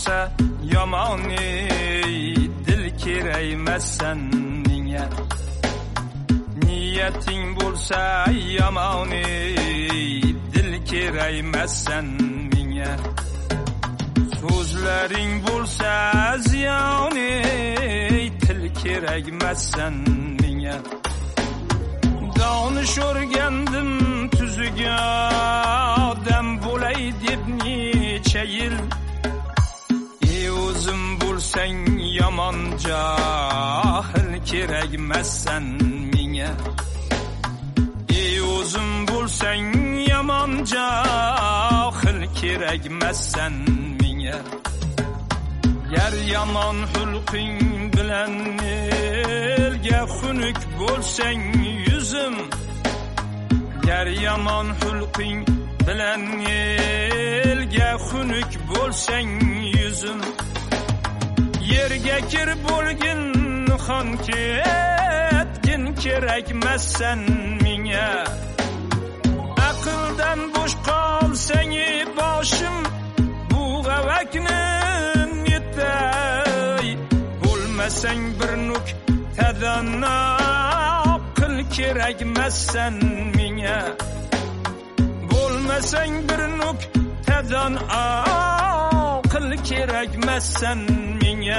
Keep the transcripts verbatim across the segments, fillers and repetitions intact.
bo'lsa yomon dil kerakmassan menga. Niyating bo'lsa yomon dil kerakmassan menga. So'zlaring bo'lsa ziyon til kerakmassan menga. Donish o'rgandim tuziga odam bo'lay deb necha yil. Ey o'zim bo'lsang yomon johil kerakmassan menga. Ey o'zim bo'lsang yomon johil kerakmassan menga. Gar yomon xulqing bilan elga xunuk bo'lsang yuzim. Gar yomon xulqing bilan elga xunuk bo'lsang yuzim. Yerga kir bo'lgin xon ketgin kerakmassan menga. Aqldan bo'sh qolsang boshim bu g'avakni yetay. Bo'lmasang bir nuqtadan aql kerakmassan menga. Bo'lmasang bir nuqtadan aql kerakmassan menga.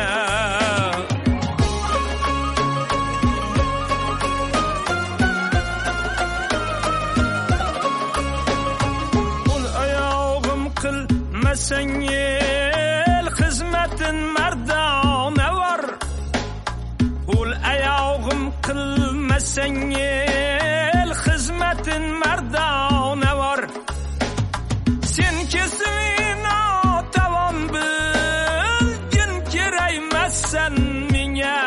Qo'l oyog'im qilmasang el xizmatin mardona var. Qo'l oyog'im qilmasang el xizmatin mardona var. Sen kesilina tavan bilgin kerakmassan menga.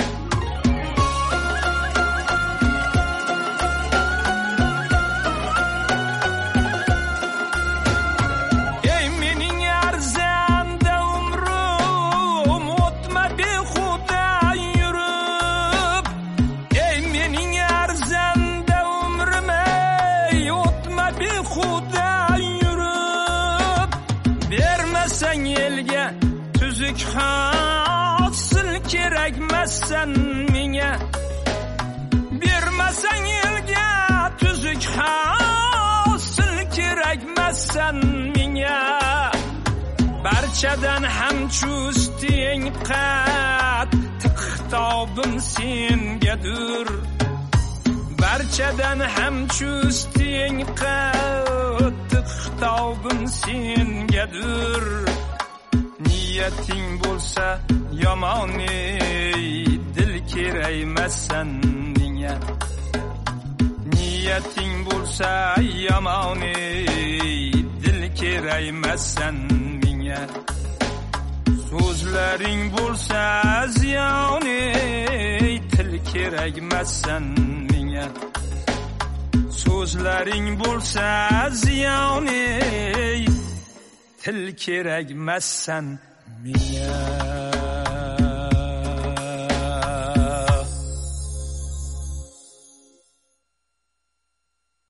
Ey mening arzanda umrim o'tma behuda yurib. Ey mening arzanda umrim ey o'tma behuda yurib. Bermasang elga tuzuk hosil kerakmassan menga. Bermasang elga tuzuk hosil kerakmassan menga. Barchadan ham chusteng qattiq xitobim sengadir. Barchadan ham chusteng qattiq xitobim sengadir. Niyating bo'lsa yomon dil kerakmassan menga. Niyating bo'lsa yomon dil kerakmassan menga. So'zlaring bo'lsa ziyon til kerakmassan menga. So'zlaring bo'lsa ziyon til kerakmassan menga.